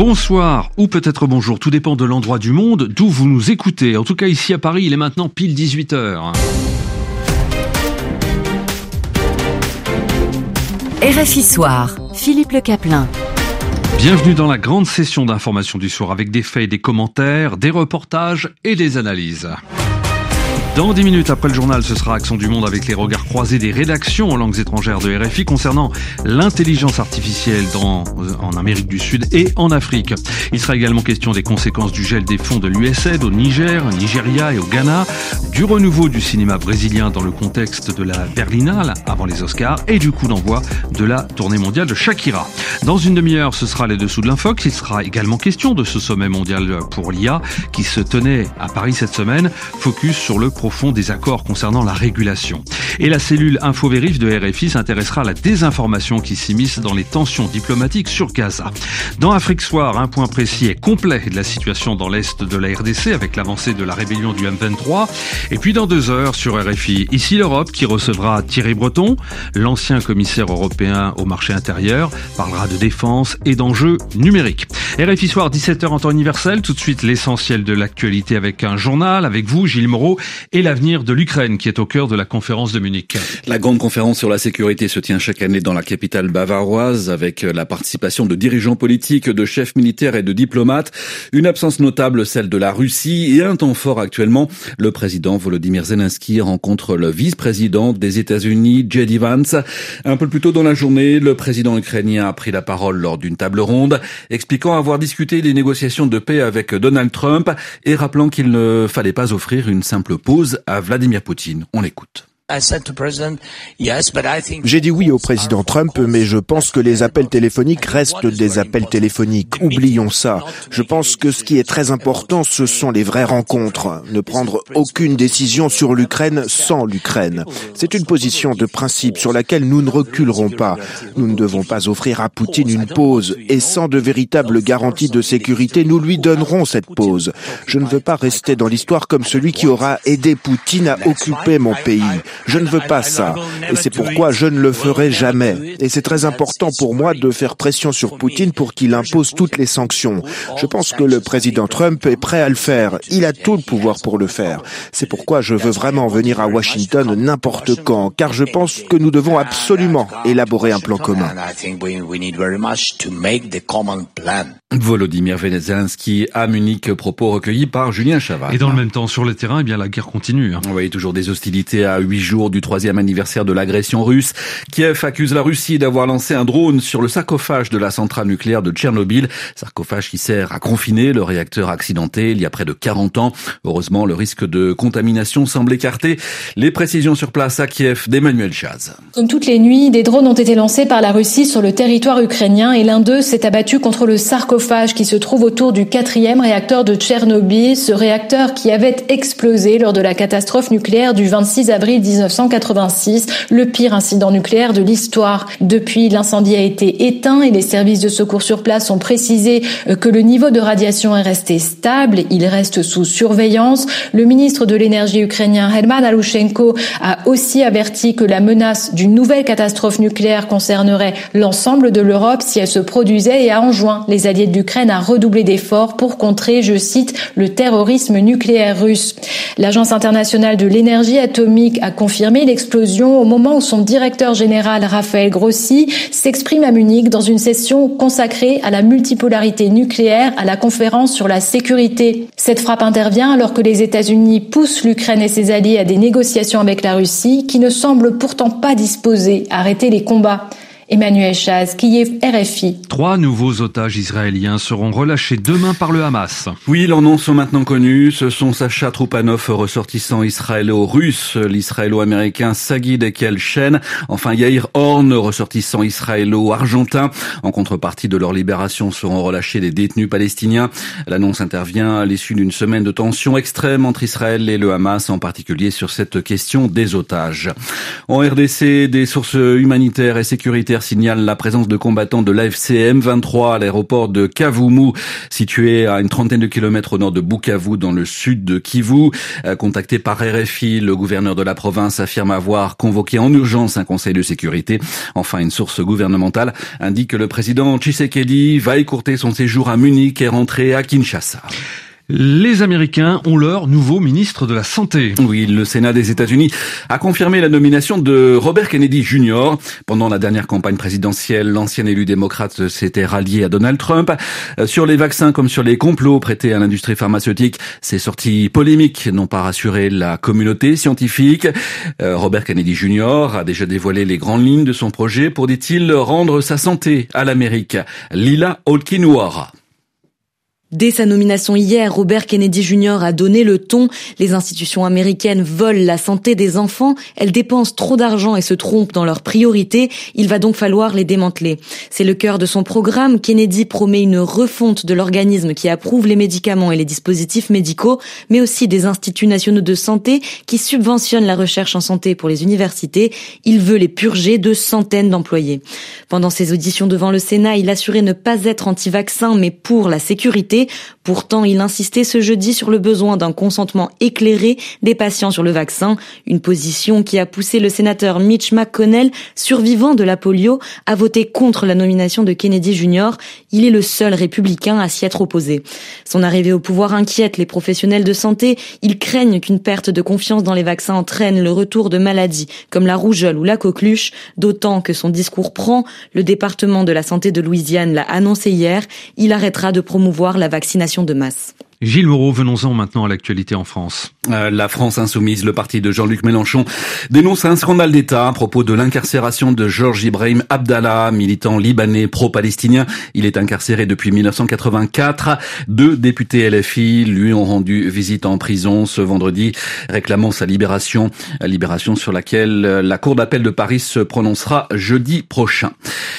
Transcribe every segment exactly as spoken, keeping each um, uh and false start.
Bonsoir, ou peut-être bonjour, tout dépend de l'endroit du monde d'où vous nous écoutez. En tout cas, ici à Paris, il est maintenant pile dix-huit heures. R F I Soir, Philippe Le Caplin. Bienvenue dans la grande session d'information du soir avec des faits, des commentaires, des reportages et des analyses. Dans dix minutes après le journal, ce sera Accent du Monde avec les regards croisés des rédactions en langues étrangères de R F I concernant l'intelligence artificielle dans, en Amérique du Sud et en Afrique. Il sera également question des conséquences du gel des fonds de l'U S A I D au Niger, au Nigeria et au Ghana, du renouveau du cinéma brésilien dans le contexte de la Berlinale avant les Oscars et du coup d'envoi de la tournée mondiale de Shakira. Dans une demi-heure, ce sera les dessous de l'Infox. Il sera également question de ce sommet mondial pour l'I A qui se tenait à Paris cette semaine, focus sur le profond des accords concernant la régulation. Et la cellule InfoVérif de R F I s'intéressera à la désinformation qui s'immisce dans les tensions diplomatiques sur Gaza. Dans Afrique Soir, un point précis et complet de la situation dans l'est de la R D C avec l'avancée de la rébellion du M vingt-trois. Et puis dans deux heures sur R F I, ici l'Europe qui recevra Thierry Breton, l'ancien commissaire européen au marché intérieur, parlera de défense et d'enjeux numériques. R F I Soir, dix-sept heures en temps universel, tout de suite l'essentiel de l'actualité avec un journal, avec vous Gilles Moreau, et l'avenir de l'Ukraine qui est au cœur de la conférence de Munich. La grande conférence sur la sécurité se tient chaque année dans la capitale bavaroise avec la participation de dirigeants politiques, de chefs militaires et de diplomates. Une absence notable, celle de la Russie, et un temps fort actuellement. Le président Volodymyr Zelensky rencontre le vice-président des États-Unis, J D Vance. Un peu plus tôt dans la journée, le président ukrainien a pris la parole lors d'une table ronde, expliquant avoir discuté des négociations de paix avec Donald Trump et rappelant qu'il ne fallait pas offrir une simple pause à Vladimir Poutine. On l'écoute. J'ai dit oui au président Trump, mais je pense que les appels téléphoniques restent des appels téléphoniques. Oublions ça. Je pense que ce qui est très important, ce sont les vraies rencontres. Ne prendre aucune décision sur l'Ukraine sans l'Ukraine. C'est une position de principe sur laquelle nous ne reculerons pas. Nous ne devons pas offrir à Poutine une pause. Et sans de véritables garanties de sécurité, nous lui donnerons cette pause. Je ne veux pas rester dans l'histoire comme celui qui aura aidé Poutine à occuper mon pays. Je ne veux pas ça, et c'est pourquoi je ne le ferai jamais. Et c'est très important pour moi de faire pression sur Poutine pour qu'il impose toutes les sanctions. Je pense que le président Trump est prêt à le faire. Il a tout le pouvoir pour le faire. C'est pourquoi je veux vraiment venir à Washington n'importe quand, car je pense que nous devons absolument élaborer un plan commun. Volodymyr Zelensky à Munich, propos recueillis par Julien Chaval. Et dans le même temps, sur le terrain, eh bien la guerre continue. Hein. Oui, toujours des hostilités à huit jours du troisième anniversaire de l'agression russe. Kiev accuse la Russie d'avoir lancé un drone sur le sarcophage de la centrale nucléaire de Tchernobyl. Sarcophage qui sert à confiner le réacteur accidenté il y a près de quarante ans. Heureusement, le risque de contamination semble écarté. Les précisions sur place à Kiev d'Emmanuel Chaz. Comme toutes les nuits, des drones ont été lancés par la Russie sur le territoire ukrainien et l'un d'eux s'est abattu contre le sarcophage qui se trouve autour du quatrième réacteur de Tchernobyl, ce réacteur qui avait explosé lors de la catastrophe nucléaire du vingt-six avril dix-neuf cent quatre-vingt-six, le pire incident nucléaire de l'histoire. Depuis, l'incendie a été éteint et les services de secours sur place ont précisé que le niveau de radiation est resté stable. Il reste sous surveillance. Le ministre de l'énergie ukrainien, Herman Alushenko, a aussi averti que la menace d'une nouvelle catastrophe nucléaire concernerait l'ensemble de l'Europe si elle se produisait et a enjoint les alliés de l'Ukraine à redoubler d'efforts pour contrer, je cite, le terrorisme nucléaire russe. L'Agence internationale de l'énergie atomique a confirmé l'explosion au moment où son directeur général, Raphaël Grossi, s'exprime à Munich dans une session consacrée à la multipolarité nucléaire à la conférence sur la sécurité. Cette frappe intervient alors que les États-Unis poussent l'Ukraine et ses alliés à des négociations avec la Russie qui ne semblent pourtant pas disposés à arrêter les combats. Emmanuel Chaz, Kiev, R F I. Trois nouveaux otages israéliens seront relâchés demain par le Hamas. Oui, leurs noms sont maintenant connus. Ce sont Sacha Troupanov, ressortissant israélo-russe, l'israélo-américain Sagi Dekel Shen, enfin Yair Horn, ressortissant israélo-argentin. En contrepartie de leur libération seront relâchés des détenus palestiniens. L'annonce intervient à l'issue d'une semaine de tensions extrêmes entre Israël et le Hamas, en particulier sur cette question des otages. En R D C, des sources humanitaires et sécuritaires frontières signale la présence de combattants de l'A F C M vingt-trois à l'aéroport de Kavumu, situé à une trentaine de kilomètres au nord de Bukavu, dans le sud de Kivu. Contacté par R F I, le gouverneur de la province affirme avoir convoqué en urgence un conseil de sécurité. Enfin, une source gouvernementale indique que le président Tshisekedi va écourter son séjour à Munich et rentrer à Kinshasa. Les Américains ont leur nouveau ministre de la Santé. Oui, le Sénat des États-Unis a confirmé la nomination de Robert Kennedy junior Pendant la dernière campagne présidentielle, l'ancien élu démocrate s'était rallié à Donald Trump. Sur les vaccins comme sur les complots prêtés à l'industrie pharmaceutique, ces sorties polémiques n'ont pas rassuré la communauté scientifique. Robert Kennedy junior a déjà dévoilé les grandes lignes de son projet pour, dit-il, rendre sa santé à l'Amérique. Lila Olkinuora. Dès sa nomination hier, Robert Kennedy junior a donné le ton. Les institutions américaines volent la santé des enfants. Elles dépensent trop d'argent et se trompent dans leurs priorités. Il va donc falloir les démanteler. C'est le cœur de son programme. Kennedy promet une refonte de l'organisme qui approuve les médicaments et les dispositifs médicaux, mais aussi des instituts nationaux de santé qui subventionnent la recherche en santé pour les universités. Il veut les purger de centaines d'employés. Pendant ses auditions devant le Sénat, il assurait ne pas être anti-vaccin, mais pour la sécurité. Pourtant, il insistait ce jeudi sur le besoin d'un consentement éclairé des patients sur le vaccin, une position qui a poussé le sénateur Mitch McConnell, survivant de la polio, à voter contre la nomination de Kennedy junior Il est le seul républicain à s'y être opposé. Son arrivée au pouvoir inquiète les professionnels de santé. Ils craignent qu'une perte de confiance dans les vaccins entraîne le retour de maladies comme la rougeole ou la coqueluche, d'autant que son discours prend. Le département de la santé de Louisiane l'a annoncé hier. Il arrêtera de promouvoir la vaccination de masse. Gilles Moreau, venons-en maintenant à l'actualité en France. Euh, la France insoumise, le parti de Jean-Luc Mélenchon, dénonce un scandale d'État à propos de l'incarcération de Georges Ibrahim Abdallah, militant libanais pro-palestinien. Il est incarcéré depuis mille neuf cent quatre-vingt-quatre. Deux députés L F I lui ont rendu visite en prison ce vendredi, réclamant sa libération, libération sur laquelle la Cour d'appel de Paris se prononcera jeudi prochain.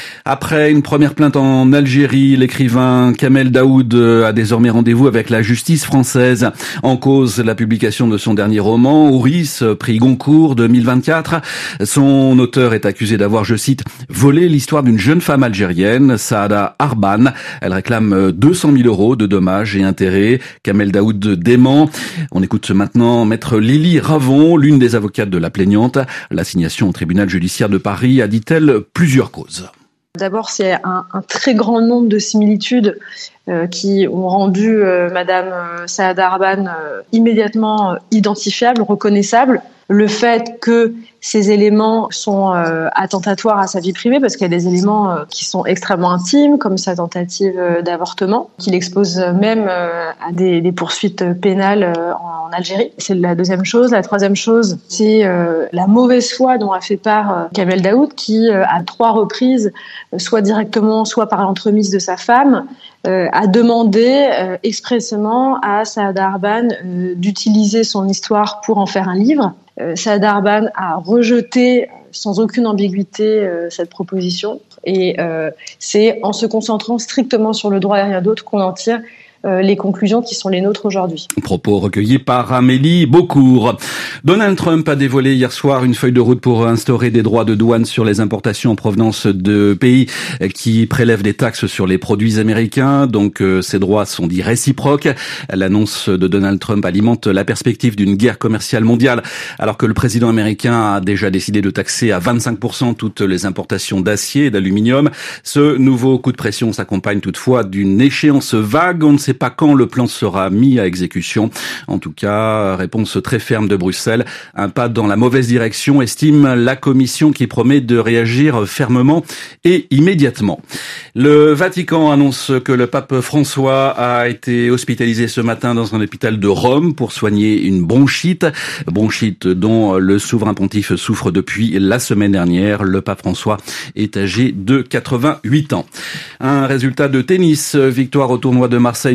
Après une première plainte en Algérie, l'écrivain Kamel Daoud a désormais rendez-vous avec la justice française. En cause, la publication de son dernier roman, Ouris, prix Goncourt deux mille vingt-quatre. Son auteur est accusé d'avoir, je cite, volé l'histoire d'une jeune femme algérienne, Saada Arban. Elle réclame deux cent mille euros de dommages et intérêts. Kamel Daoud dément. On écoute maintenant maître Lily Ravon, l'une des avocates de la plaignante. L'assignation au tribunal judiciaire de Paris a, dit-elle, plusieurs causes. D'abord, c'est un, un très grand nombre de similitudes euh, qui ont rendu euh, Madame euh, Saada Arban euh, immédiatement euh, identifiable, reconnaissable. Le fait que ces éléments sont euh, attentatoires à sa vie privée, parce qu'il y a des éléments euh, qui sont extrêmement intimes, comme sa tentative euh, d'avortement, qui l'expose même euh, à des, des poursuites pénales euh, en, en Algérie. C'est la deuxième chose. La troisième chose, c'est euh, la mauvaise foi dont a fait part euh, Kamel Daoud, qui, euh, à trois reprises, euh, soit directement, soit par l'entremise de sa femme, euh, a demandé euh, expressément à Saada Arban euh, d'utiliser son histoire pour en faire un livre. Euh, Saada Arban a rejeté sans aucune ambiguïté euh, cette proposition et euh, c'est en se concentrant strictement sur le droit et rien d'autre qu'on en tire euh, les conclusions qui sont les nôtres aujourd'hui. Propos recueillis par Amélie Beaucourt. Donald Trump a dévoilé hier soir une feuille de route pour instaurer des droits de douane sur les importations en provenance de pays qui prélèvent des taxes sur les produits américains. Donc euh, ces droits sont dits réciproques. L'annonce de Donald Trump alimente la perspective d'une guerre commerciale mondiale, alors que le président américain a déjà décidé de taxer à vingt-cinq pour cent toutes les importations d'acier et d'aluminium. Ce nouveau coup de pression s'accompagne toutefois d'une échéance vague. On ne sait pas quand le plan sera mis à exécution. En tout cas, réponse très ferme de Bruxelles. Un pas dans la mauvaise direction, estime la Commission, qui promet de réagir fermement et immédiatement. Le Vatican annonce que le pape François a été hospitalisé ce matin dans un hôpital de Rome pour soigner une bronchite. Bronchite dont le souverain pontife souffre depuis la semaine dernière. Le pape François est âgé de quatre-vingt-huit ans. Un résultat de tennis. Victoire au tournoi de Marseille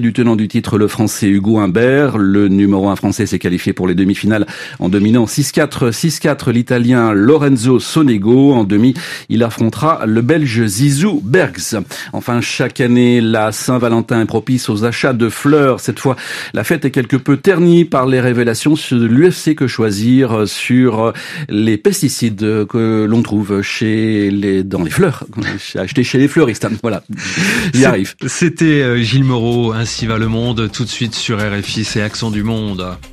du tenant du titre, le Français Hugo Humbert. Le numéro un français s'est qualifié pour les demi-finales en dominant six quatre, six quatre l'Italien Lorenzo Sonego. En demi, il affrontera le Belge Zizou Bergs. Enfin, chaque année, la Saint-Valentin est propice aux achats de fleurs. Cette fois, la fête est quelque peu ternie par les révélations de l'U F C Que Choisir sur les pesticides que l'on trouve chez les, dans les fleurs, achetés chez les fleuristes. Voilà, j'y arrive. C'était Gilles Moreau, Ainsi va le monde. Tout de suite sur R F I, c'est Accent du Monde.